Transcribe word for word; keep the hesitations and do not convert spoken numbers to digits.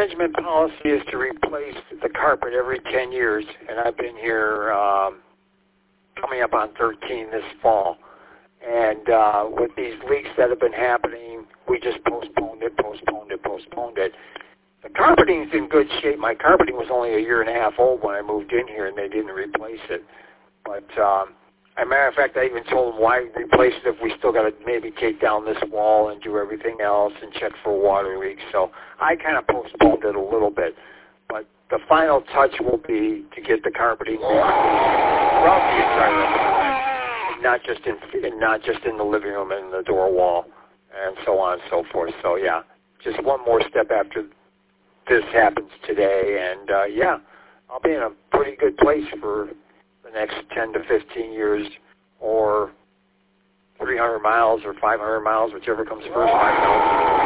management policy is to replace the carpet every ten years, and I've been here um, coming up on thirteen this fall. And uh, with these leaks that have been happening, we just postponed it, postponed it, postponed it. The carpeting's in good shape. My carpeting was only a year and a half old when I moved in here, and they didn't replace it. But um, as a matter of fact, I even told them why replace it if we still got to maybe take down this wall and do everything else and check for water leaks. So I kind of postponed it a little bit. But the final touch will be to get the carpeting throughout the entire apartment, not just in, and not just in the living room and the door wall, and so on and so forth. So yeah, just one more step after this happens today, and uh, yeah, I'll be in a pretty good place for the next ten to fifteen years, or three hundred miles or five hundred miles, whichever comes first. I don't know.